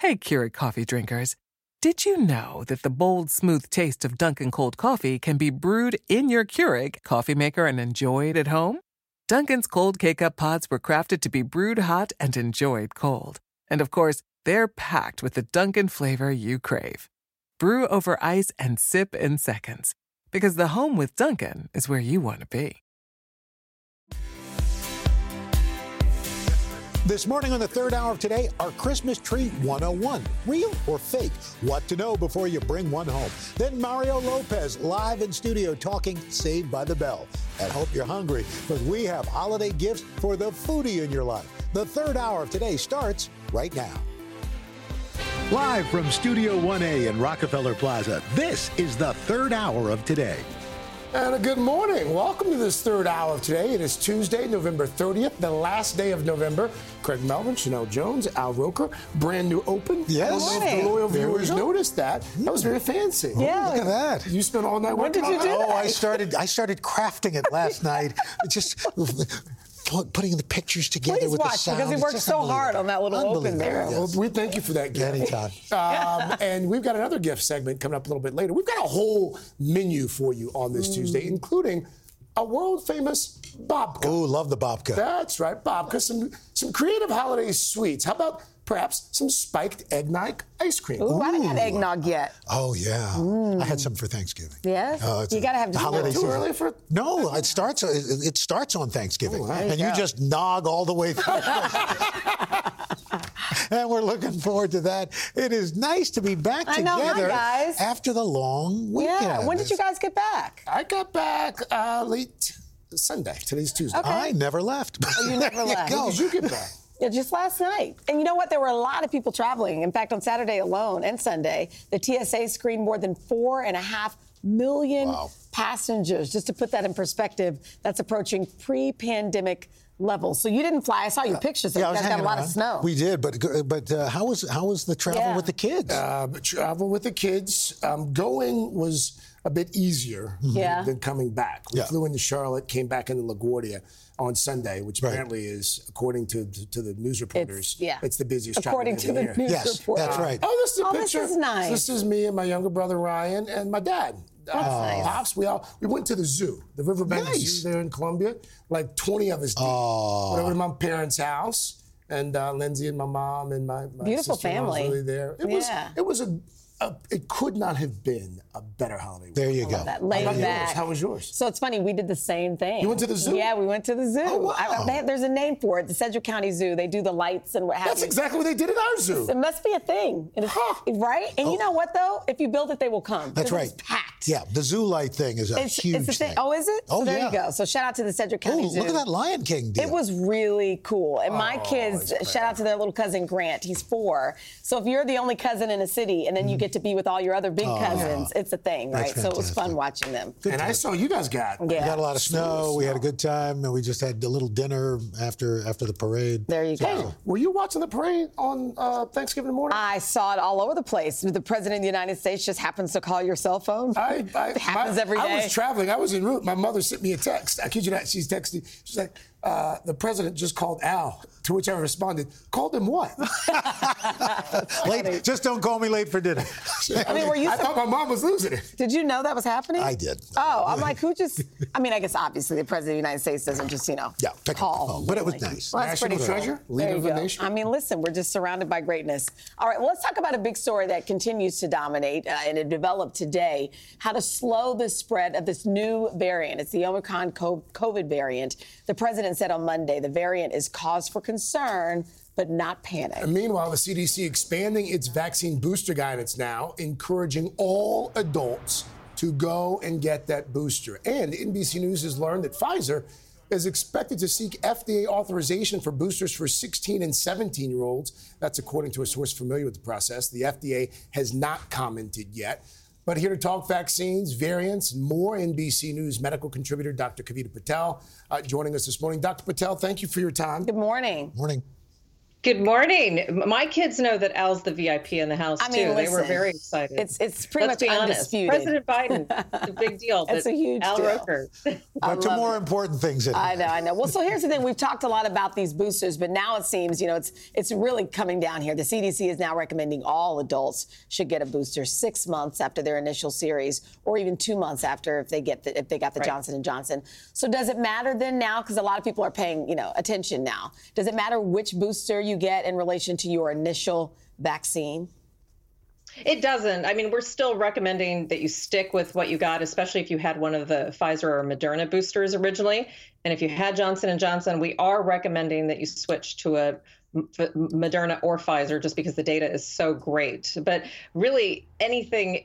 Hey, Keurig coffee drinkers. Did you know that the bold, smooth taste of Dunkin' cold coffee can be brewed in your Keurig coffee maker and enjoyed at home? Dunkin's cold K-Cup pods were crafted to be brewed hot and enjoyed cold. And of course, they're packed with the Dunkin' flavor you crave. Brew over ice and sip in seconds. Because the home with Dunkin' is where you want to be. This morning on the third hour of Today, our Christmas tree 101. Real or fake? What to know before you bring one home. Then Mario Lopez live in studio talking Saved by the Bell. And hope you're hungry because we have holiday gifts for the foodie in your life. The third hour of Today starts right now. Live from Studio 1A in Rockefeller Plaza, this is the third hour of Today. And a good morning. Welcome to this third hour of Today. It is Tuesday, November 30th, the last day of November. Craig Melvin, Chanel Jones, Al Roker, brand new open. Yes. I don't know if the loyal viewers noticed that. That was very fancy. Yeah. Look at that. You spent all night working on did you do that? Oh, I started crafting it last night. Just putting the pictures together Please with watch, the sound. because he It's worked just so hard on that little open there. Unbelievable. Well, we thank you for that gift. Anytime. And we've got another gift segment coming up a little bit later. We've got a whole menu for you on this Tuesday, including a world-famous babka. Oh, love the babka. That's right, babka. Some creative holiday sweets. How about perhaps some spiked eggnog ice cream? Ooh, I haven't had eggnog yet. Oh, yeah. I had some for Thanksgiving. Yes? You got to have the holiday Too season. early for? No, it starts on Thanksgiving, and you go. just nog all the way through. And we're looking forward to that. It is nice to be back I know, hi, together guys. after the long weekend. Yeah. When did you guys get back? I got back late Sunday. Today's Tuesday. Okay. I never left. Oh, you never There left. go. When did you get back? Yeah, just last night. And you know what? There were a lot of people traveling. In fact, on Saturday alone and Sunday, the TSA screened more than 4.5 million passengers. Just to put that in perspective, that's approaching pre-pandemic levels. So you didn't fly. I saw your pictures. Yeah, I You was guys got a hanging lot around. of snow. We did, but how was the travel with the kids? Travel with the kids. Going was a bit easier than coming back. We flew into Charlotte, came back into LaGuardia on Sunday, which apparently is, according to the news reporters, it's the busiest according travel to day the of the year. news report. That's right. Oh, this is a Oh, picture. this is nice. This is me and my younger brother Ryan and my dad. That's nice. Pops, we went to the zoo, the Riverbank Zoo there in Columbia. Like 20 of us did. Went over to my parents' house, and Lindsay and my mom and my Beautiful sister-in-law was family. really there. It was it could not have been a better holiday. There you go. That laid back. How was yours? So it's funny, we did the same thing. You went to the zoo? Yeah, we went to the zoo. Oh, wow. There's a name for it, the Sedgwick County Zoo. They do the lights and what have That's you. exactly what they did at our zoo. It must be a thing. It is, right? And you know what, though? If you build it, they will come. That's right. It's packed. Yeah, the zoo light thing is a huge it's the thing. thing. Oh, is it? Oh, so there yeah. you go. So shout out to the Sedgwick County Zoo. Look at that Lion King deal. It was really cool. And my kids, shout out to their little cousin Grant. He's 4. So if you're the only cousin in a city and then you get to be with all your other big cousins, it's a thing, right? That's So it was fun fantastic. watching them. And I saw you guys got. We got a lot of snow. We had a good time, and we just had a little dinner after the parade. There you go. Were you watching the parade on Thanksgiving morning? I saw it all over the place. The president of the United States just happens to call your cell phone. It happens every day. I was traveling. I was en route. My mother sent me a text. I kid you not. She's texting. She's like, the president just called Al. To which I responded, called him what? Late, just don't call me late for dinner. I mean, were you? I thought my mom was losing it. Did you know that was happening? I did. Oh, I'm like, who just? I mean, I guess obviously the president of the United States doesn't just, pick up the call. phone. But it was nice. Well, that's National pretty cool. treasure, There leader you of the go. nation. I mean, listen, we're just surrounded by greatness. All right, well, let's talk about a big story that continues to dominate and it developed today. How to slow the spread of this new variant. It's the Omicron COVID variant. The president said on Monday the variant is cause for concern, but not panic. And meanwhile, the CDC expanding its vaccine booster guidance now, encouraging all adults to go and get that booster. And NBC News has learned that Pfizer is expected to seek FDA authorization for boosters for 16 and 17-year-olds. That's according to a source familiar with the process. The FDA has not commented yet. But here to talk vaccines, variants, and more, NBC News medical contributor Dr. Kavita Patel joining us this morning. Dr. Patel, thank you for your time. Good morning. Morning. Good morning. My kids know that Al's the VIP in the house, too. Listen, they were very excited. It's pretty Let's much be undisputed. honest. President Biden, it's a big deal. It's a huge Al deal. Roker. But to more important things. I know. Well, so here's the thing. We've talked a lot about these boosters, but now it seems, it's really coming down here. The CDC is now recommending all adults should get a booster 6 months after their initial series, or even 2 months after if they got the Johnson & Johnson. So does it matter then now? Because a lot of people are paying, attention now. Does it matter which booster you get in relation to your initial vaccine? It doesn't. We're still recommending that you stick with what you got, especially if you had one of the Pfizer or Moderna boosters originally. And if you had Johnson & Johnson, we are recommending that you switch to a Moderna or Pfizer just because the data is so great. But really, any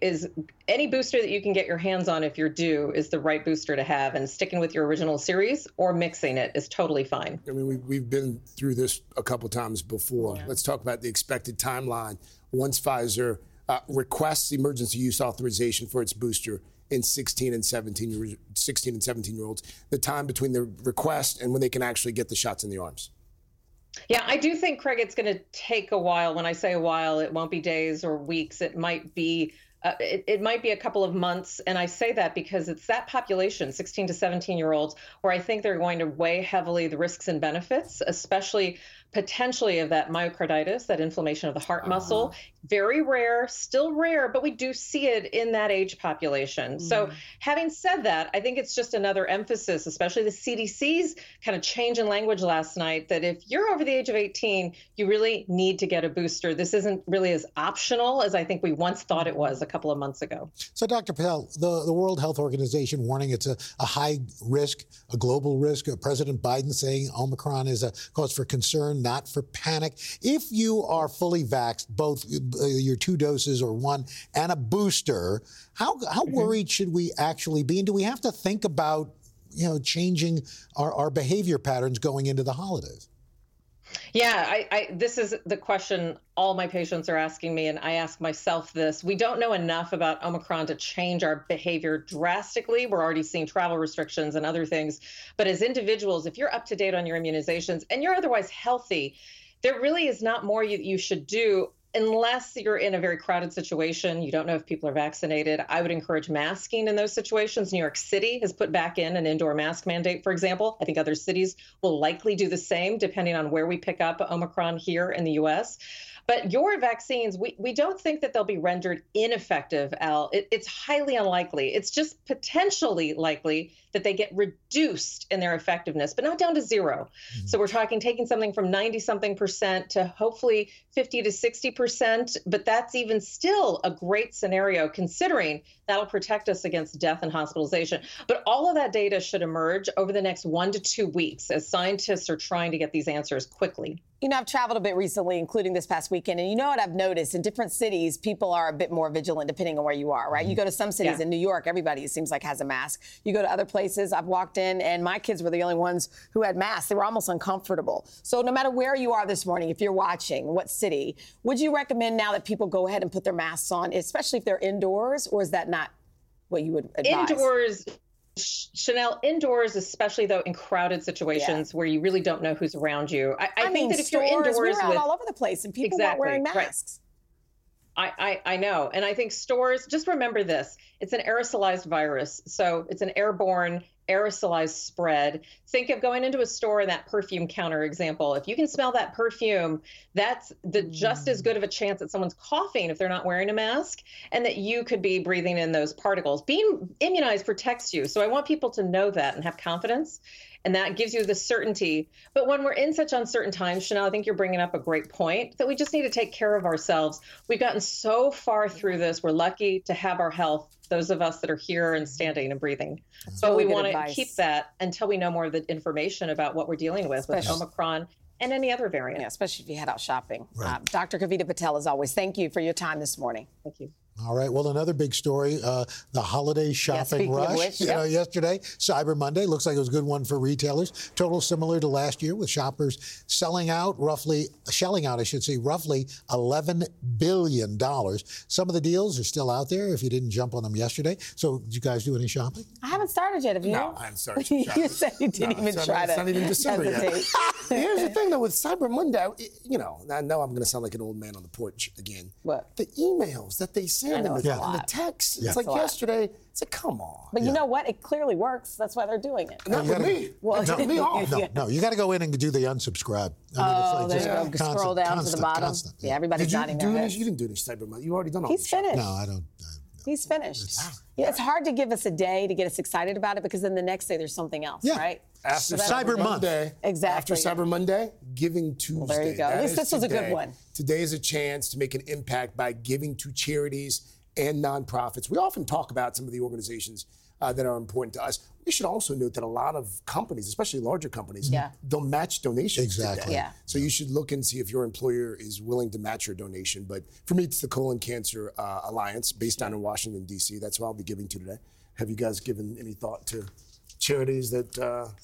booster that you can get your hands on if you're due is the right booster to have. And sticking with your original series or mixing it is totally fine. We've been through this a couple times before. Yeah. Let's talk about the expected timeline. Once Pfizer requests emergency use authorization for its booster in 16 and 17-year-olds, the time between the request and when they can actually get the shots in the arms. Yeah, I do think, Craig, it's going to take a while. When I say a while, it won't be days or weeks. It might be it might be a couple of months. And I say that because it's that population, 16 to 17-year-olds, where I think they're going to weigh heavily the risks and benefits, especially potentially of that myocarditis, that inflammation of the heart muscle. Very rare, still rare, but we do see it in that age population. So having said that, I think it's just another emphasis, especially the CDC's kind of change in language last night, that if you're over the age of 18, you really need to get a booster. This isn't really as optional as I think we once thought it was a couple of months ago. So, Dr. Patel, the World Health Organization warning it's a high risk, a global risk. President Biden saying Omicron is a cause for concern, not for panic. If you are fully vaxxed, both your 2 doses or 1 and a booster, how worried should we actually be? And do we have to think about, changing our behavior patterns going into the holidays? Yeah, this is the question all my patients are asking me, and I ask myself this. We don't know enough about Omicron to change our behavior drastically. We're already seeing travel restrictions and other things. But as individuals, if you're up to date on your immunizations and you're otherwise healthy, there really is not more you should do unless you're in a very crowded situation. You don't know if people are vaccinated. I would encourage masking in those situations. New York City has put back in an indoor mask mandate, for example. I think other cities will likely do the same, depending on where we pick up Omicron here in the U.S. But your vaccines, we don't think that they'll be rendered ineffective, Al. It's highly unlikely. It's just potentially likely that they get reduced in their effectiveness, but not down to 0. So we're talking taking something from 90-something% to hopefully 50 to 60%, but that's even still a great scenario considering that'll protect us against death and hospitalization. But all of that data should emerge over the next 1 to 2 weeks as scientists are trying to get these answers quickly. I've traveled a bit recently, including this past weekend, and what I've noticed in different cities, people are a bit more vigilant depending on where you are, right? You go to some cities in New York, everybody, it seems like, has a mask. You go to other places, I've walked in, and my kids were the only ones who had masks. They were almost uncomfortable. So no matter where you are this morning, if you're watching, what city, would you recommend now that people go ahead and put their masks on, especially if they're indoors, or is that not what you would advise? Indoors. Chanel, indoors, especially though in crowded situations where you really don't know who's around you. I think that if you're indoors, we're out all over the place and people weren't wearing masks. Right. I know. And I think stores, just remember this, it's an aerosolized virus. So it's an airborne aerosolized spread. Think of going into a store and that perfume counter example. If you can smell that perfume, that's just as good of a chance that someone's coughing if they're not wearing a mask, and that you could be breathing in those particles. Being immunized protects you. So I want people to know that and have confidence. And that gives you the certainty. But when we're in such uncertain times, Chanel, I think you're bringing up a great point that we just need to take care of ourselves. We've gotten so far through this. We're lucky to have our health, those of us that are here and standing and breathing. But we want to keep that until we know more of the information about what we're dealing with Omicron and any other variant. Yeah, especially if you head out shopping. Right. Dr. Kavita Patel, as always, thank you for your time this morning. Thank you. All right. Well, another big story, the holiday shopping rush. Which, yesterday, Cyber Monday, looks like it was a good one for retailers. Total similar to last year, with shoppers shelling out roughly $11 billion. Some of the deals are still out there if you didn't jump on them yesterday. So did you guys do any shopping? I haven't started yet. Have you? No, I haven't started shopping. You said you didn't even try to. It's not even December yet. hesitate. Here's the thing, though, with Cyber Monday, I know I'm going to sound like an old man on the porch again. What? The emails that they send and the texts. Yeah. It's like yesterday. It's like, come on. But you know what? It clearly works. That's why they're doing it. Not with me. Well, Turn me off. No, you got to go in and do the unsubscribe. There you go. Scroll down to the bottom. Constant. Yeah, everybody's nodding their heads. You didn't do any Cyber Monday. You already done all He's this. finished. No, I don't. He's finished. It's hard to give us a day to get us excited about it because then the next day there's something else, right? After So Cyber Monday. Exactly. After Cyber Monday, Giving Tuesday. Well, there you go. At least this was a good one. Today is a chance to make an impact by giving to charities and nonprofits. We often talk about some of the organizations that are important to us. We should also note that a lot of companies, especially larger companies, don't match donations. Exactly. Today. Yeah. So you should look and see if your employer is willing to match your donation. But for me, it's the Colon Cancer Alliance, based down in Washington, D.C. That's what I'll be giving to today. Have you guys given any thought to charities that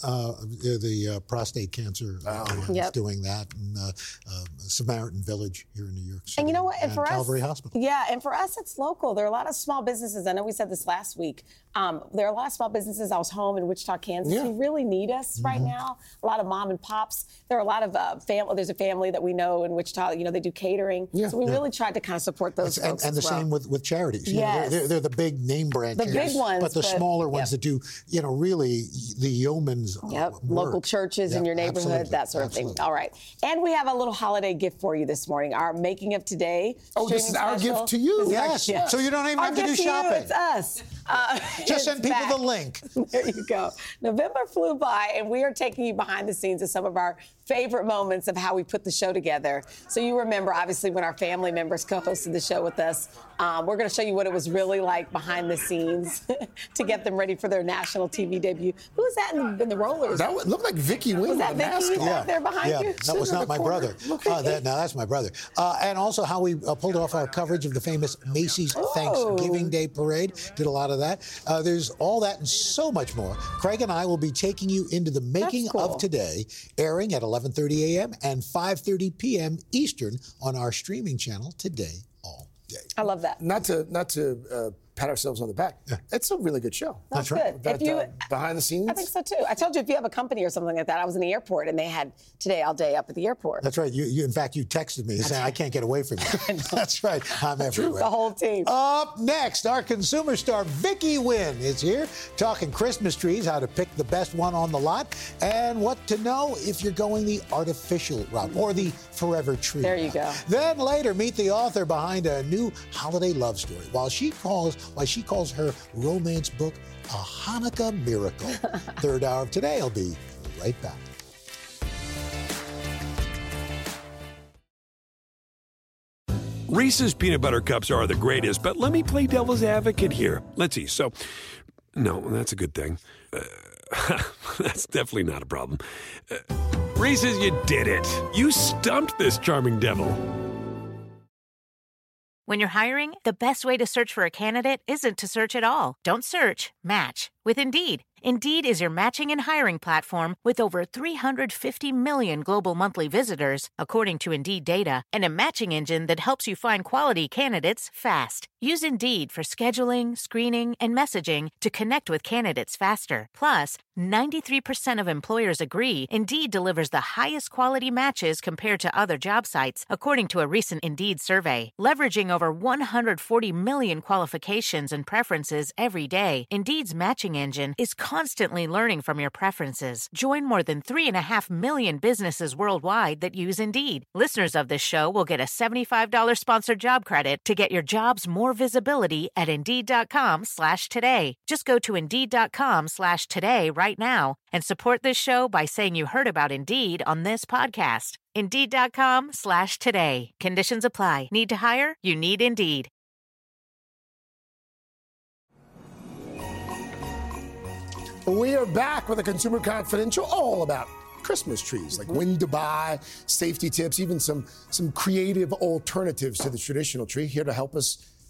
the prostate cancer Alliance doing that, and Samaritan Village here in New York City, and you know what? And for Calvary us, Hospital. Yeah, and for us, it's local. There are a lot of small businesses. I know we said this last week. There are a lot of small businesses. I was home in Wichita, Kansas, who really need us right now. A lot of mom and pops. There are a lot of family. There's a family that we know in Wichita. They do catering. So we really tried to kind of support those folks and the same with charities. They're the big name brand charities, big ones, but the smaller ones that do really the yeoman's work. Local churches in your neighborhood, that sort of thing. All right, and we have a little holiday gift for you this morning. Our Making of Today. Oh, this is our gift to you. Yes. So you don't even have to do shopping. It's us. Just send people the link. There you go. November flew by, and we are taking you behind the scenes of some of our favorite moments of how we put the show together. So you remember, obviously, when our family members co-hosted the show with us. We're going to show you what it was really like behind the scenes to get them ready for their national TV debut. Who was that in the rollers? That looked like Vicky Wing. Was that Vicky there behind you? That was not my brother. That's my brother. And also how we pulled off our coverage of the famous Macy's Thanksgiving Day Parade. Did a lot of that. There's all that and so much more. Craig and I will be taking you into the making of today, airing at 11:30 a.m. and 5:30 p.m. Eastern on our streaming channel Today All Day. I love that. Not to pat ourselves on the back. It's a really good show. That's right. Good. Behind the scenes. I think so too. I told you if you have a company or something like that. I was in the airport and they had Today All Day up at the airport. That's right. You in fact, you texted me saying I can't get away from you. That's right. I'm everywhere. The whole team. Up next, our consumer star Vicky Wynn is here talking Christmas trees, how to pick the best one on the lot, and what to know if you're going the artificial route or the forever tree. There you go. Then later, meet the author behind a new holiday love story. Why she calls her romance book a Hanukkah miracle. Third hour of Today. I'll be right back. Reese's peanut butter cups are the greatest, but let me play devil's advocate here. Let's see. So, no, that's a good thing. That's definitely not a problem. Reese's, you did it. You stumped this charming devil. When you're hiring, the best way to search for a candidate isn't to search at all. Don't search, match with Indeed. Indeed is your matching and hiring platform with over 350 million global monthly visitors, according to Indeed data, and a matching engine that helps you find quality candidates fast. Use Indeed for scheduling, screening, and messaging to connect with candidates faster. Plus, 93% of employers agree Indeed delivers the highest quality matches compared to other job sites, according to a recent Indeed survey. Leveraging over 140 million qualifications and preferences every day, Indeed's matching engine is constantly learning from your preferences. Join more than 3.5 million businesses worldwide that use Indeed. Listeners of this show will get a $75 sponsored job credit to get your jobs more visibility at Indeed.com/today. Just go to Indeed.com/today right now and support this show by saying you heard about Indeed on this podcast. Indeed.com/today. Conditions apply. Need to hire? You need Indeed. We are back with a Consumer Confidential all about Christmas trees, like when to buy, safety tips, even some creative alternatives to the traditional tree. Here to help us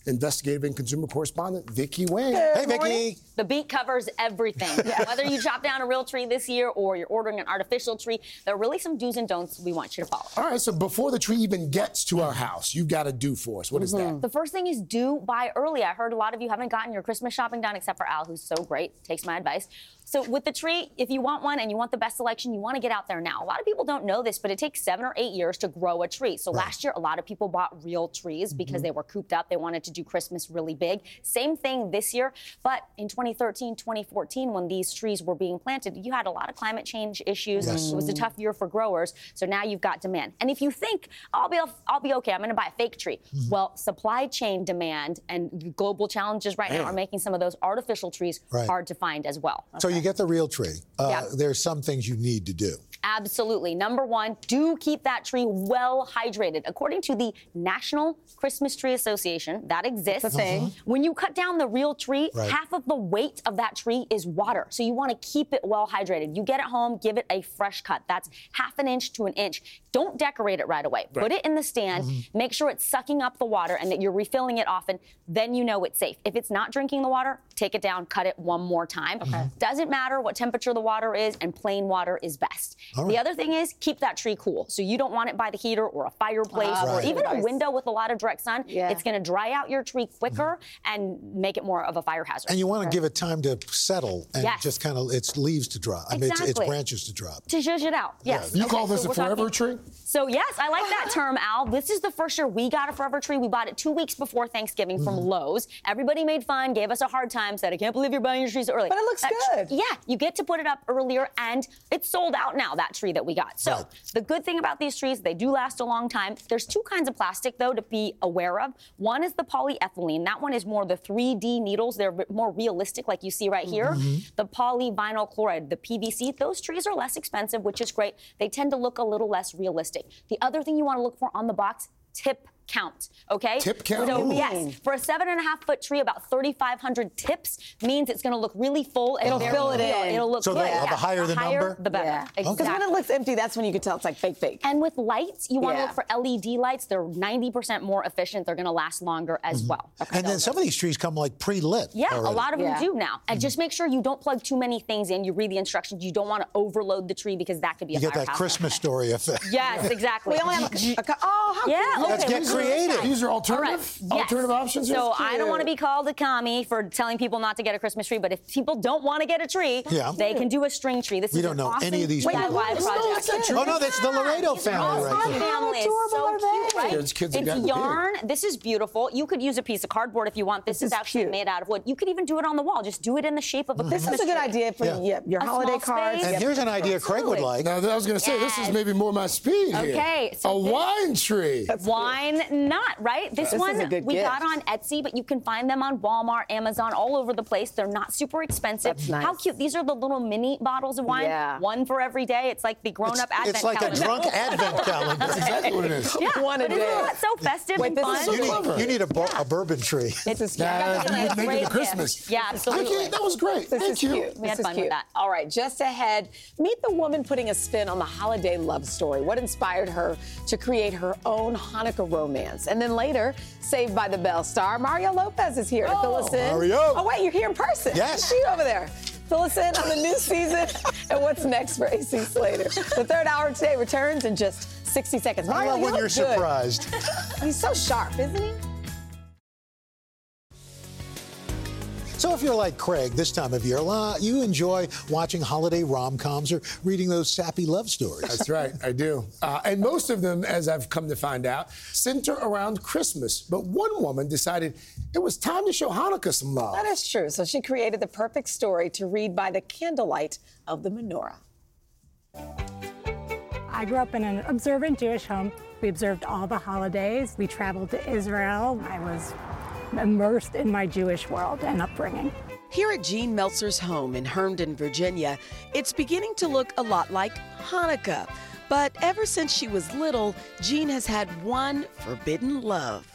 investigative and consumer correspondent Vicki Wayne. Hey, Vicki. The beat covers everything. Whether you chop down a real tree this year or you're ordering an artificial tree, there are really some do's and don'ts we want you to follow. All right, so before the tree even gets to our house, you've got to do for us. What is that? The first thing is do buy early. I heard a lot of you haven't gotten your Christmas shopping done, except for Al, who's so great, takes my advice. So with the tree, if you want one and you want the best selection, you want to get out there now. A lot of people don't know this, but it takes 7 or 8 years to grow a tree. So last year, a lot of people bought real trees because they were cooped up. They wanted to do Christmas really big. Same thing this year. But in 2013, 2014, when these trees were being planted, you had a lot of climate change issues. It was a tough year for growers. So now you've got demand. And if you think, I'll be okay, I'm going to buy a fake tree. Well, supply chain demand and global challenges right now are making some of those artificial trees hard to find as well. So you get the real tree. There's some things you need to do. Absolutely. Number one, do keep that tree well hydrated. According to the National Christmas Tree Association, that exists. That's a thing. When you cut down the real tree, half of the weight of that tree is water. So you want to keep it well hydrated. You get it home, give it a fresh cut. That's 1/2 inch to 1 inch. Don't decorate it right away. Put it in the stand. Make sure it's sucking up the water and that you're refilling it often. Then you know it's safe. If it's not drinking the water, take it down, cut it one more time. Doesn't matter what temperature the water is, and plain water is best. The other thing is keep that tree cool. So you don't want it by the heater or a fireplace or even a window with a lot of direct sun. It's going to dry out your tree quicker and make it more of a fire hazard. And you want to give it time to settle and just kind of its leaves to drop. I mean, its branches to drop. To zhuzh it out. Yes. You call this a forever tree? So yes, I like that term, Al. This is the first year we got a forever tree. We bought it 2 weeks before Thanksgiving from Lowe's. Everybody made fun, gave us a hard time, said, I can't believe you're buying your trees so early. But it looks good. Yeah, you get to put it up earlier, and it's sold out now, that tree that we got. So the good thing about these trees, they do last a long time. There's 2 kinds of plastic, though, to be aware of. One is the polyethylene. That one is more the 3D needles. They're more realistic, like you see right here. The polyvinyl chloride, the PVC, those trees are less expensive, which is great. They tend to look a little less realistic. The other thing you want to look for on the box, tip count, okay? Tip count? So, yes, for a 7.5-foot tree, about 3,500 tips means it's going to look really full. And it'll fill it in. It'll look so good. the higher the number? The better. Yeah. Exactly. Because when it looks empty, that's when you can tell it's like fake. And with lights, you want to look for LED lights. They're 90% more efficient. They're going to last longer as well. And then some of these trees come like pre-lit. Yeah, already. a lot of them do now. And just make sure you don't plug too many things in. You read the instructions. You don't want to overload the tree because that could be a You get that firehouse. Christmas story effect. Yes, exactly. We only have how cool. Let's get creative. These are alternative options? So I don't want to be called a commie for telling people not to get a Christmas tree, but if people don't want to get a tree, they can do a string tree. This We is don't an know awesome any of these DIY people. project. Oh, no, that's the Laredo family right there. Family. How So adorable are cute, they? right? Those kids have gotten It's yarn. This is beautiful. You could use a piece of cardboard if you want. This is actually cute. made out of wood. You could even do it on the wall. Just do it in the shape of a Christmas This is a good tree. idea for your A holiday small cards. space. And here's an idea Craig would like. Now, I was going to say, this is maybe more my speed here. Okay, so a wine tree. Wine nut, right? This is one a good we gift. got on Etsy, but you can find them on Walmart, Amazon, all over the place. They're not super expensive. That's nice. How cute. These are the little mini bottles of wine. Yeah. One for every day. It's like the grown-up advent It's like calendar. a drunk advent calendar. That's exactly what it is. Yeah, One a but isn't day. that so festive and this fun? is so You need a bourbon tree. This is cute. Nah, It's you a make great it a Christmas. gift. Yeah, absolutely. That was great. This Thank is you. cute. We had This is fun with cute. that. All right, just ahead, meet the woman putting a spin on the holiday love story. What inspired her to create her own Hanukkah romance? And then later, Saved by the Bell star Mario Lopez is here to fill us in. Mario. Oh, wait, you're here in person. Yes. I see you over there. Fill us in on the new season and what's next for AC Slater. The third hour today returns in just 60 seconds. I Mario, love you when look you're good. surprised. He's so sharp, isn't he? So if you're like Craig this time of year, you enjoy watching holiday rom-coms or reading those sappy love stories. That's right, I do. And most of them, as I've come to find out, center around Christmas. But one woman decided it was time to show Hanukkah some love. That is true. So she created the perfect story to read by the candlelight of the menorah. I grew up in an observant Jewish home. We observed all the holidays. We traveled to Israel. I was immersed in my Jewish world and upbringing. Here at Jean Meltzer's home in Herndon, Virginia, it's beginning to look a lot like Hanukkah. But ever since she was little, Jean has had one forbidden love.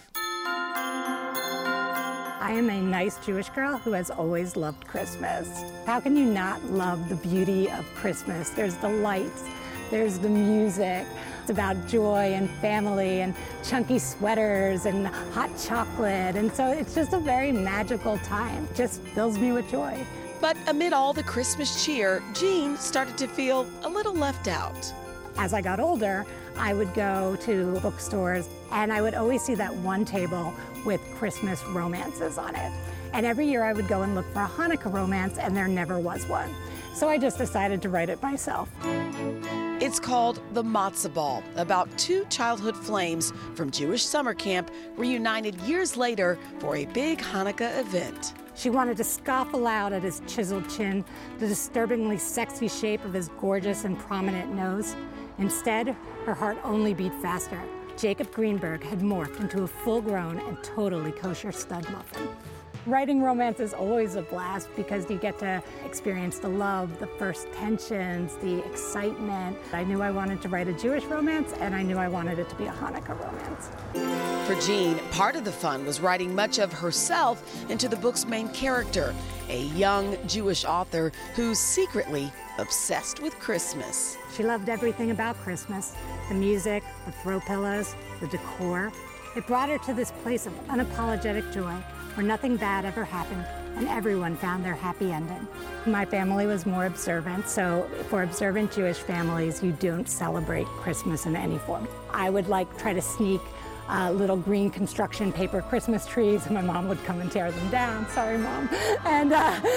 I am a nice Jewish girl who has always loved Christmas. How can you not love the beauty of Christmas? There's the lights, there's the music, It's about joy and family and chunky sweaters and hot chocolate. And so it's just a very magical time. It just fills me with joy. But amid all the Christmas cheer, Jean started to feel a little left out. As I got older, I would go to bookstores and I would always see that one table with Christmas romances on it. And every year I would go and look for a Hanukkah romance, and there never was one. So I just decided to write it myself. It's called The Matzah Ball, about two childhood flames from Jewish summer camp reunited years later for a big Hanukkah event. She wanted to scoff aloud at his chiseled chin, the disturbingly sexy shape of his gorgeous and prominent nose. Instead, her heart only beat faster. Jacob Greenberg had morphed into a full-grown and totally kosher stud muffin. Writing romance is always a blast because you get to experience the love, the first tensions, the excitement. I knew I wanted to write a Jewish romance, and I knew I wanted it to be a Hanukkah romance. For Jean, part of the fun was writing much of herself into the book's main character, a young Jewish author who's secretly obsessed with Christmas. She loved everything about Christmas, the music, the throw pillows, the decor. It brought her to this place of unapologetic joy, where nothing bad ever happened and everyone found their happy ending. My family was more observant, so for observant Jewish families, you don't celebrate Christmas in any form. I would try to sneak little green construction paper Christmas trees, and my mom would come and tear them down. Sorry, Mom. And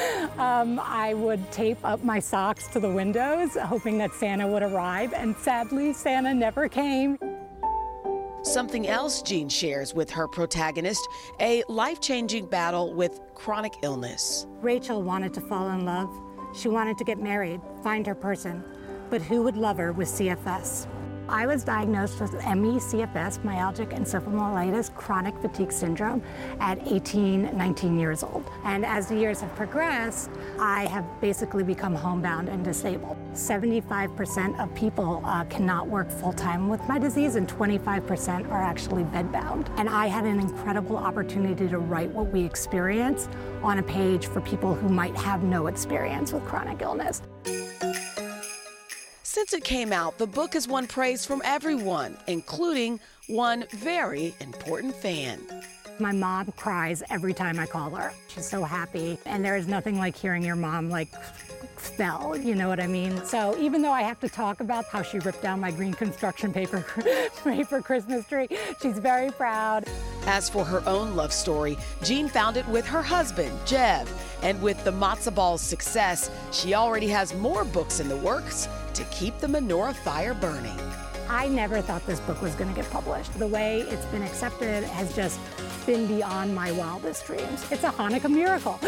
I would tape up my socks to the windows, hoping that Santa would arrive, and sadly, Santa never came. Something else Jean shares with her protagonist, a life-changing battle with chronic illness. Rachel wanted to fall in love. She wanted to get married, find her person. But who would love her with CFS? I was diagnosed with ME, CFS, myalgic encephalomyelitis, chronic fatigue syndrome at 19 years old. And as the years have progressed, I have basically become homebound and disabled. 75% of people cannot work full-time with my disease, and 25% are actually bedbound. And I had an incredible opportunity to write what we experience on a page for people who might have no experience with chronic illness. Since it came out, the book has won praise from everyone, including one very important fan. My mom cries every time I call her. She's so happy. And there is nothing like hearing your mom spell, you know what I mean? So even though I have to talk about how she ripped down my green construction paper Christmas tree, she's very proud. As for her own love story, Jean found it with her husband, Jev. And with the Matzah Ball's success, she already has more books in the works to keep the menorah fire burning. I never thought this book was going to get published. The way it's been accepted has just been beyond my wildest dreams. It's a Hanukkah miracle.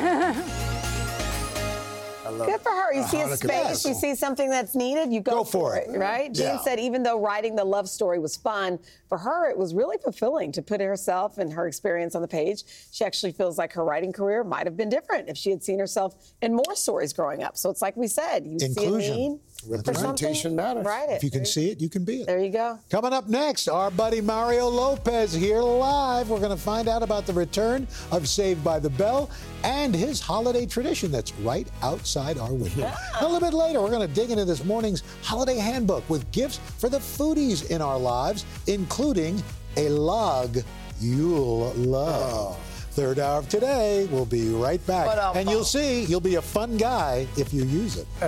Good for her. You see a space, you see something that's needed, you go for it, right? Jean said even though writing the love story was fun, for her it was really fulfilling to put herself and her experience on the page. She actually feels like her writing career might have been different if she had seen herself in more stories growing up. So it's like we said, you Inclusion. see a need Representation matters. Write it. If you can see it, you can be it. There you go. Coming up next, our buddy Mario Lopez here live. We're going to find out about the return of Saved by the Bell and his holiday tradition that's right outside our window. Yeah. A little bit later, we're going to dig into this morning's holiday handbook with gifts for the foodies in our lives, including a log you'll love. Third hour of today, we'll be right back. And you'll see, you'll be a fun guy if you use it.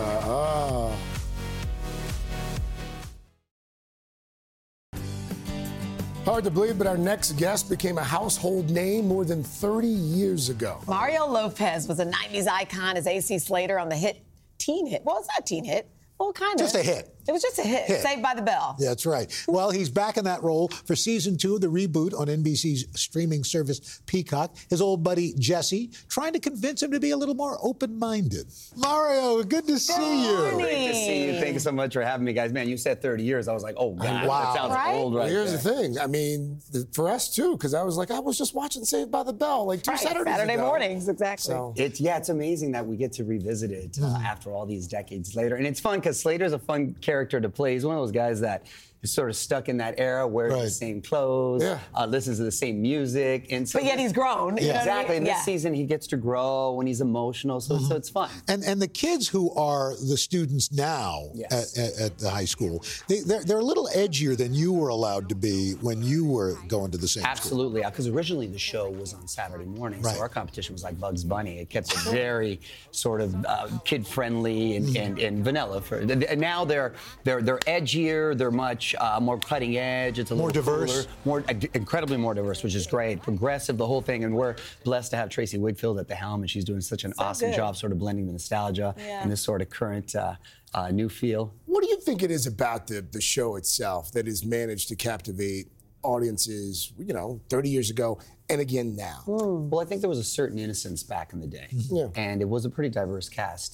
Hard to believe, but our next guest became a household name more than 30 years ago. Mario Lopez was a 90s icon as AC Slater on the teen hit. Well, it's not a teen hit. Well, kind of. Just a hit. It was just a hit. Saved by the Bell. That's right. Well, he's back in that role for season 2 of the reboot on NBC's streaming service Peacock. His old buddy Jesse trying to convince him to be a little more open-minded. Mario, good to see you. Great to see you. Thank you so much for having me, guys. Man, you said 30 years. I was like, oh, God, wow. That sounds old right Here's there. the thing. I mean, for us, too, because I was just watching Saved by the Bell like 2 Saturdays Saturday ago. mornings, exactly. So. It's amazing that we get to revisit it after all these decades later. And it's fun because Slater's a fun character to play. He's one of those guys that sort of stuck in that era, wears the same clothes, listens to the same music. And so but yet he's grown. Yeah. Exactly. And this season he gets to grow when he's emotional, so it's fun. And the kids who are the students now at the high school, they're a little edgier than you were allowed to be when you were going to the same school. Absolutely, because originally the show was on Saturday morning, so our competition was like Bugs Bunny. It kept it very sort of kid-friendly and vanilla. And now they're edgier. They're much more cutting edge. It's a more little diverse, incredibly more diverse, which is great. Progressive, the whole thing. And we're blessed to have Tracy Wigfield at the helm, and she's doing such an awesome job, sort of blending the nostalgia and this sort of current new feel. What do you think it is about the show itself that has managed to captivate audiences, 30 years ago and again now? Well, I think there was a certain innocence back in the day. And it was a pretty diverse cast.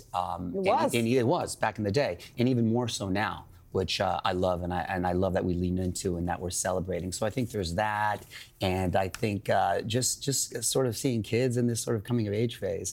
It was back in the day, and even more so now, which I love, and I love that we lean into and that we're celebrating. So I think there's that, and I think just sort of seeing kids in this sort of coming of age phase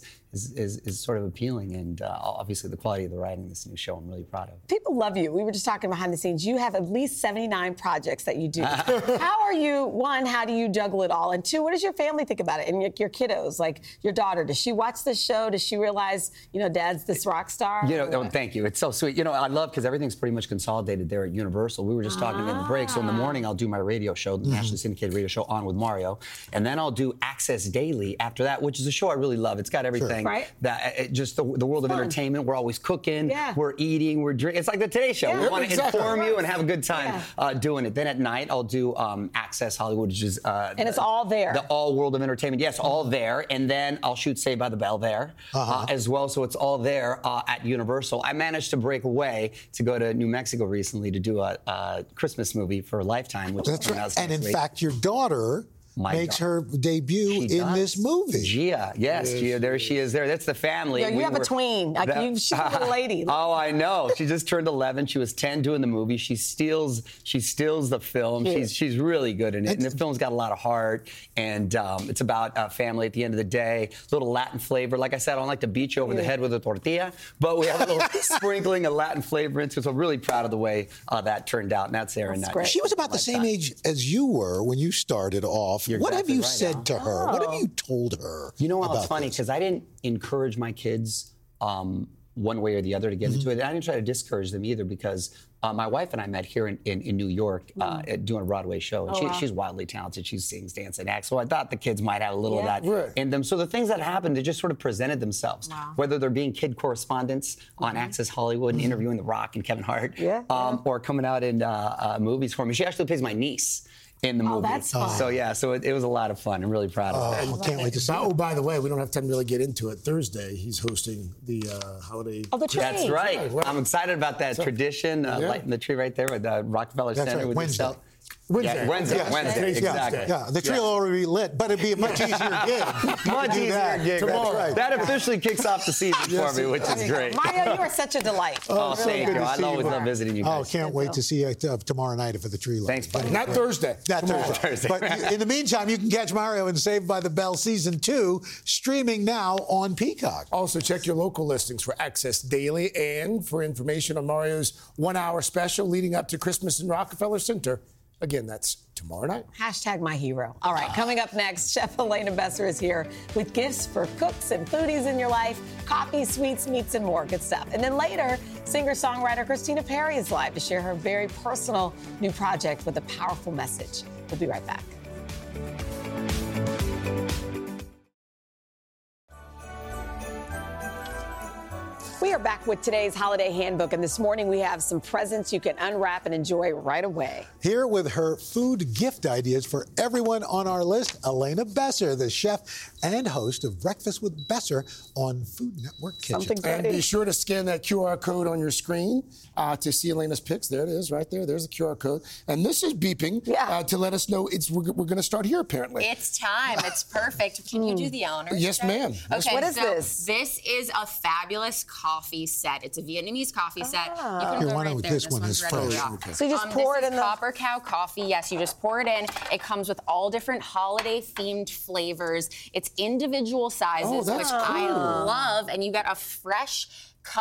is sort of appealing, and obviously the quality of the writing in this new show I'm really proud of. People love you. We were just talking behind the scenes. You have at least 79 projects that you do. How are you, one, how do you juggle it all? And two, what does your family think about it? And your kiddos, like your daughter, does she watch this show? Does she realize, Dad's this rock star? Thank you. It's so sweet. I love, because everything's pretty much consolidated there at Universal. We were just talking in the break. So in the morning, I'll do my radio show, the nationally syndicated radio show, On with Mario. And then I'll do Access Daily after that, which is a show I really love. It's got everything. Right. Just the world of entertainment. We're always cooking, we're eating, we're drinking. It's like the Today Show. We want to inform you and have a good time doing it. Then at night, I'll do Access Hollywood, which is and it's all there. The all world of entertainment. Yes, all there. And then I'll shoot Saved by the Bell there as well. So it's all there at Universal. I managed to break away to go to New Mexico recently to do a Christmas movie for Lifetime, which is and in fact, your daughter makes her debut in this movie. Gia, Gia, there she is there. That's the family. Yeah, you have a tween. She's a little lady. Oh, I know. She just turned 11. She was 10 doing the movie. She steals the film. She's really good in it. And the film's got a lot of heart. And it's about family at the end of the day. A little Latin flavor. Like I said, I don't like to beat you over the head with a tortilla, but we have a little sprinkling of Latin flavor into it. So I'm really proud of the way that turned out. And that's Erin. She was about the same age as you were when you started off. What have you said to her? What have you told her? It's funny, because I didn't encourage my kids one way or the other to get into it. And I didn't try to discourage them either, because my wife and I met here in New York doing a Broadway show. And she's wildly talented. She sings, dances, and acts. So I thought the kids might have a little of that in them. So the things that happened, they just sort of presented themselves. Whether they're being kid correspondents on Access Hollywood and interviewing The Rock and Kevin Hart, or coming out in movies for me. She actually plays my niece in the movie. That's fun. So it was a lot of fun. I'm really proud of it. Can't wait to see it. Oh, by the way, we don't have time to really get into it. Thursday, he's hosting the holiday. Oh, the tree. That's right. I'm excited about that tradition, lighting the tree right there with the Rockefeller Center. With Wednesday. Wednesday, exactly. Yeah, the tree will already be lit, but it'd be a much easier gig. Much easier gig. Right. That officially kicks off the season for me, which is great. Mario, you are such a delight. Oh, thank you. I always love visiting you guys. Oh, can't wait to see you tomorrow night for the tree light. Thanks, buddy. Not Thursday. Not Thursday. But in the meantime, you can catch Mario in Saved by the Bell Season 2, streaming now on Peacock. Also, check your local listings for Access Daily and for information on Mario's 1-hour special leading up to Christmas in Rockefeller Center. Again, that's tomorrow night. #myhero. All right, coming up next, Chef Elena Besser is here with gifts for cooks and foodies in your life, coffee, sweets, meats, and more good stuff. And then later, singer-songwriter Christina Perri is live to share her very personal new project with a powerful message. We'll be right back. We are back with today's holiday handbook, and this morning we have some presents you can unwrap and enjoy right away. Here with her food gift ideas for everyone on our list, Elena Besser, the chef and host of Breakfast with Besser on Food Network Kitchen. Something and be sure to scan that QR code on your screen to see Elena's picks. There it is, right there. There's the QR code. And this is beeping to let us know we're going to start here, apparently. It's time. It's perfect. Can you do the honors? Yes, ma'am. Okay, what is this? This is a fabulous coffee set. It's a Vietnamese coffee set. You can go right there. This one is fresh. Okay. So you just pour it in the Copper Cow coffee. Yes, you just pour it in. It comes with all different holiday-themed flavors. It's individual sizes, which I love. And you got a fresh cup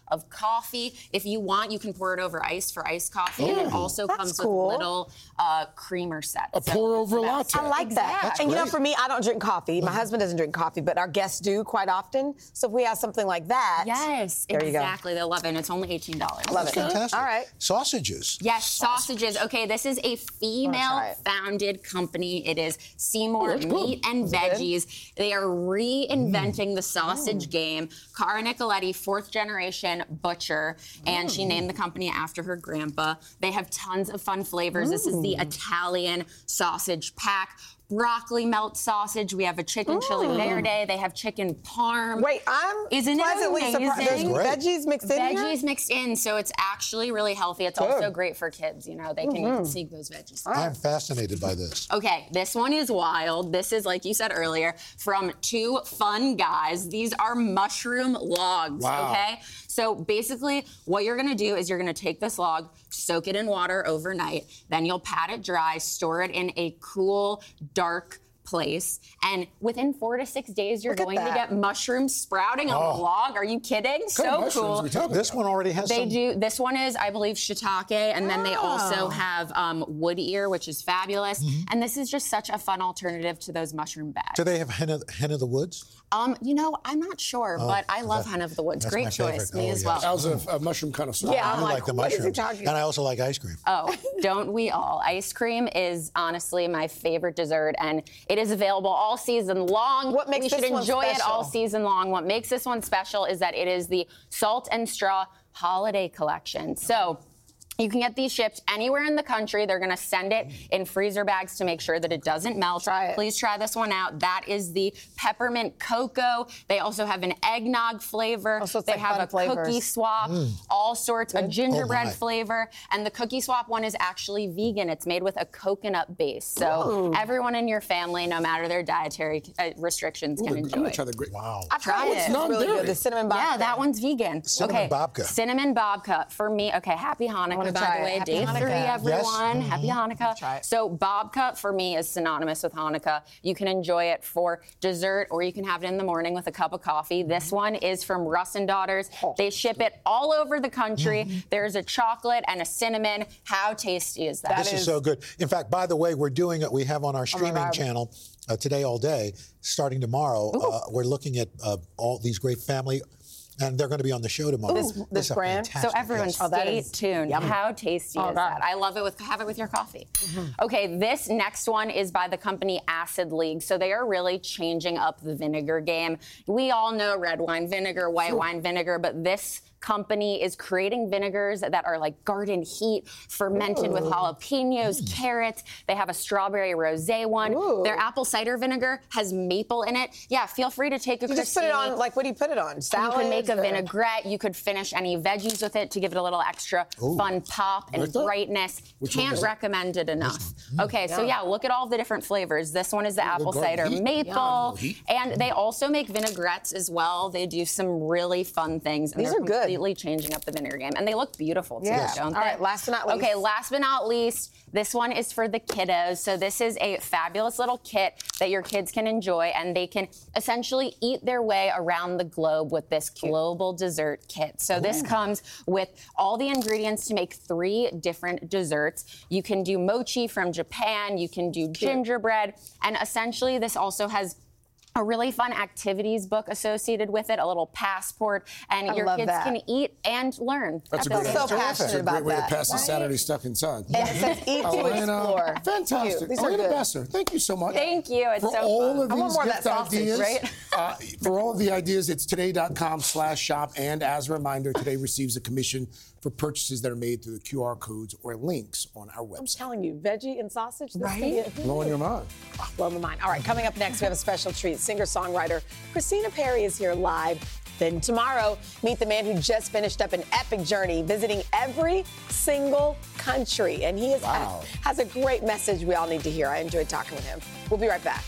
of coffee. If you want, you can pour it over ice for iced coffee. And it also comes with little creamer sets. A pour-over latte. I like that. That's and, great. for me, I don't drink coffee. My husband doesn't drink coffee, but our guests do quite often. So if we have something like that. Yes, there exactly. They'll love it. And it's only $18. Love it. Fantastic. All right. Sausages. Yes, sausages. Okay, this is a female-founded company. It is Seymour Meat and Veggies. They are reinventing the sausage game. Cara Nicoletti, fourth-generation butcher, and she named the company after her grandpa. They have tons of fun flavors. This is the Italian sausage pack. Broccoli melt sausage. We have a chicken chili verde. They have chicken parm. Wait, Isn't pleasantly it surprised. amazing? There's veggies mixed in here? Veggies mixed in, so it's actually really healthy. It's also great for kids. You know, they can sneak those veggies. I'm fascinated by this. Okay, this one is wild. This is, like you said earlier, from two fun guys. These are mushroom logs, okay? So basically, what you're gonna do is you're gonna take this log, soak it in water overnight, then you'll pat it dry, store it in a cool, dark place, and within 4 to 6 days, you're going to get mushrooms sprouting on the log. Are you kidding? So cool. This one already has They do. This one is, I believe, shiitake, and then they also have wood ear, which is fabulous. And this is just such a fun alternative to those mushroom bags. Do they have hen of the woods? You know, I'm not sure, but I love hen of the woods. Great choice. Me as well. I was a mushroom kind of Yeah, I like the mushrooms. And I also like ice cream. Oh, don't we all? Ice cream is honestly my favorite dessert, and it is available all season long. What makes we should this one enjoy it all special? season long. What makes this one special is that it is the Salt and Straw Holiday Collection. So you can get these shipped anywhere in the country. They're going to send it in freezer bags to make sure that it doesn't melt. Please try this one out. That is the peppermint cocoa. They also have an eggnog flavor. So they have a cookie swap, all sorts, a gingerbread my. flavor. And the cookie swap one is actually vegan. It's made with a coconut base. So everyone in your family, no matter their dietary restrictions, can enjoy I'm gonna it. try the great. Wow. I've tried it. It's non-dairy. really good. The cinnamon babka. Yeah, that one's vegan. Cinnamon babka. Cinnamon babka. For me, okay, happy Hanukkah, by try the it. way. Happy Day Hanukkah. 3, everyone. Yes. Happy Hanukkah. Try it. So babka, for me, is synonymous with Hanukkah. You can enjoy it for dessert, or you can have it in the morning with a cup of coffee. This one is from Russ and Daughters. They ship it all over the country. There's a chocolate and a cinnamon. How tasty is that? This is so good. In fact, by the way, we're doing it. We have on our streaming channel Today All Day, starting tomorrow. We're looking at all these great family, and they're going to be on the show tomorrow. This is brand? So everyone, stay tuned. How tasty is God. that? I love it. Have it with your coffee. Okay, this next one is by the company Acid League. So they are really changing up the vinegar game. We all know red wine vinegar, white wine vinegar, but this company is creating vinegars that are like garden heat, fermented with jalapenos, carrots. They have a strawberry rosé one. Their apple cider vinegar has maple in it. Yeah, feel free to take a You just put it on, like, what do you put it on? Salad? You can make a vinaigrette. You could finish any veggies with it to give it a little extra fun pop and brightness. Can't recommend it enough. Okay, so yeah, look at all the different flavors. This one is the apple cider maple. And they also make vinaigrettes as well. They do some really fun things. And These they're are good. completely changing up the vinegar game. And they look beautiful too, don't they? All right, last but not least. Okay, last but not least, this one is for the kiddos. So this is a fabulous little kit that your kids can enjoy, and they can essentially eat their way around the globe with this global dessert kit. So this comes with all the ingredients to make 3 different desserts. You can do mochi from Japan, you can do gingerbread, and essentially this also has a really fun activities book associated with it, a little passport, and your kids can eat and learn. That's a great so passionate about way to that. pass the Saturday stuck inside. And it says eat to explore. Fantastic. These are Elena good. Besser, thank you so much. Thank you. It's for so all fun. of I want these more of gift that sausage, ideas, right? For all of the ideas, it's today.com/shop. And as a reminder, Today receives a commission for purchases that are made through the QR codes or links on our I'm website. telling you, veggie and sausage, this could be it. Blowing your mind. Blow my mind. All right, coming up next, we have a special treat. Singer-songwriter Christina Perri is here live. Then tomorrow, meet the man who just finished up an epic journey, visiting every single country. And he has a great message we all need to hear. I enjoyed talking with him. We'll be right back.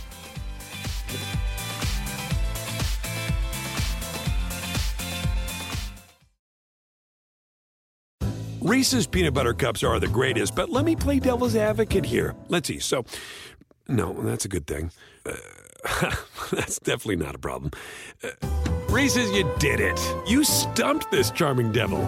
Reese's peanut butter cups are the greatest, but let me play devil's advocate here. Let's see. So, no, that's a good thing. That's definitely not a problem. Reese's, you did it. You stumped this charming devil.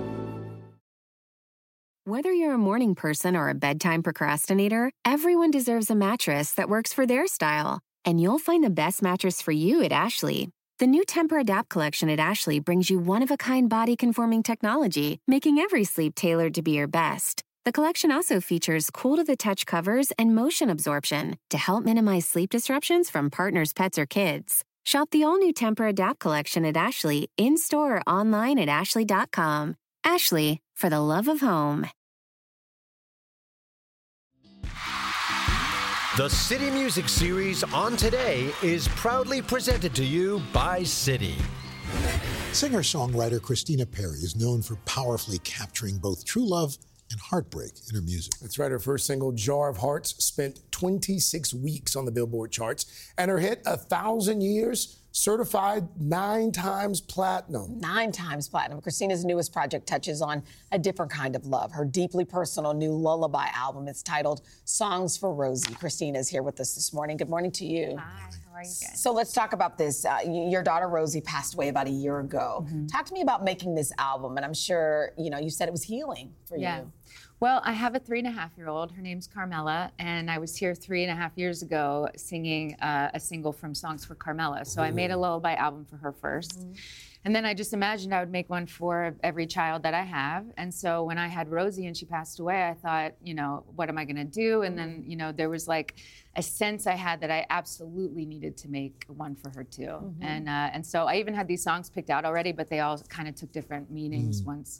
Whether you're a morning person or a bedtime procrastinator, everyone deserves a mattress that works for their style. And you'll find the best mattress for you at Ashley. The new Tempur-Adapt collection at Ashley brings you one-of-a-kind body-conforming technology, making every sleep tailored to be your best. The collection also features cool-to-the-touch covers and motion absorption to help minimize sleep disruptions from partners, pets, or kids. Shop the all-new Tempur-Adapt collection at Ashley, in-store or online at ashley.com. Ashley, for the love of home. The City Music Series on Today is proudly presented to you by City. Singer-songwriter Christina Perri is known for powerfully capturing both true love and heartbreak in her music. That's right. Her first single, Jar of Hearts, spent 26 weeks on the Billboard charts, and her hit, 1,000 Years, certified 9 times platinum. 9 times platinum. Christina's newest project touches on a different kind of love. Her deeply personal new lullaby album is titled Songs for Rosie. Christina is here with us this morning. Good morning to you. Hi, how are you guys? So let's talk about this. Your daughter Rosie passed away about a year ago. Mm-hmm. Talk to me about making this album, and I'm sure, you said it was healing for you. Well, I have a 3.5-year-old. Her name's Carmela, and I was here 3.5 years ago singing a single from Songs for Carmela. So I made a lullaby album for her first. Mm-hmm. And then I just imagined I would make one for every child that I have. And so when I had Rosie and she passed away, I thought, what am I going to do? And then, there was like a sense I had that I absolutely needed to make one for her too. Mm-hmm. And so I even had these songs picked out already, but they all kind of took different meanings once.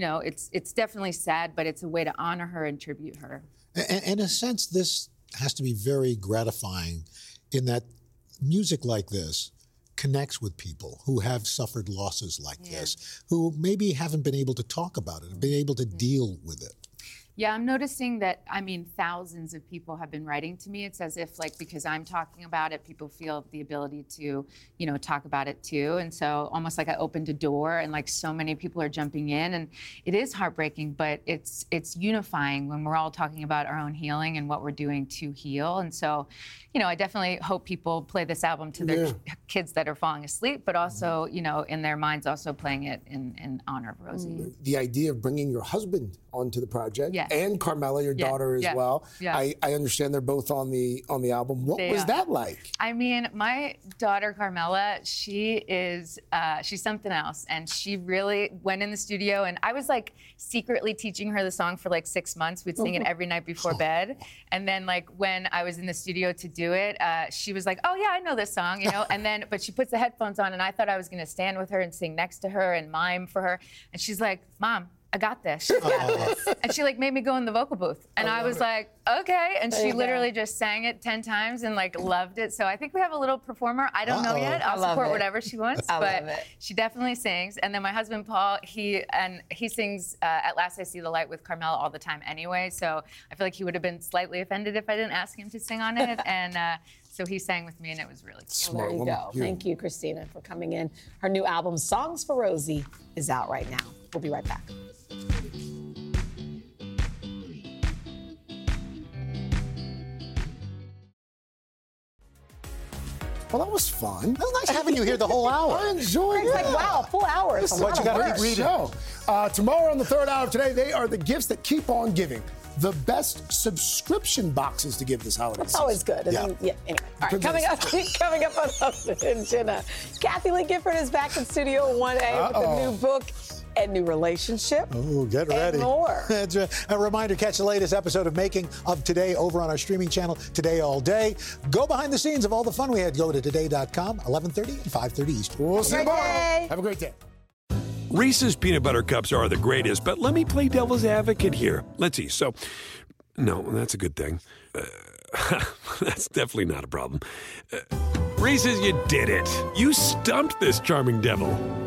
It's definitely sad, but it's a way to honor her and tribute her. In a sense, this has to be very gratifying in that music like this connects with people who have suffered losses like this, who maybe haven't been able to talk about it, been able to deal with it. Yeah, I'm noticing that, thousands of people have been writing to me. It's as if, because I'm talking about it, people feel the ability to, talk about it too. And so almost like I opened a door and so many people are jumping in. And it is heartbreaking, but it's unifying when we're all talking about our own healing and what we're doing to heal. And so, I definitely hope people play this album to their kids that are falling asleep, but also, in their minds, also playing it in honor of Rosie. The idea of bringing your husband onto the project. Yes. And Carmela, your daughter as well. Yeah. I understand they're both on the album. What was that like? My daughter Carmela, she's something else, and she really went in the studio, and I was secretly teaching her the song for 6 months. We'd sing it every night before bed, and then when I was in the studio to do it, she was like, "Oh yeah, I know this song," and then but she puts the headphones on, and I thought I was going to stand with her and sing next to her and mime for her, and she's like, "Mom, I got this. She got this." And she made me go in the vocal booth. And I was like, okay. And she literally just sang it 10 times and loved it. So I think we have a little performer. I don't know yet. I'll support whatever she wants. But she definitely sings. And then my husband, Paul, he sings At Last I See the Light with Carmela all the time anyway. So I feel like he would have been slightly offended if I didn't ask him to sing on it. And so he sang with me, and it was really cool. Well, there you go. Thank you, Christina, for coming in. Her new album, Songs for Rosie, is out right now. We'll be right back. Well, that was fun. That was nice having you here the whole hour. I enjoyed it. It's wow, full hour. This is what you got to keep reading. Tomorrow on the third hour of Today, they are the gifts that keep on giving. The best subscription boxes to give this holiday season. Always good. Anyway. All right, coming up on Upton and Jenna, Kathy Lee Gifford is back in Studio 1A with a new book and new relationship. Oh, get ready. And more. A reminder, catch the latest episode of Making of Today over on our streaming channel, Today All Day. Go behind the scenes of all the fun we had. Go to today.com, 11:30 and 5:30 Eastern. We'll see you tomorrow. Have a great day. Reese's peanut butter cups are the greatest, but let me play devil's advocate here. Let's see. So, no, that's a good thing. That's definitely not a problem. Reese's, you did it. You stumped this charming devil.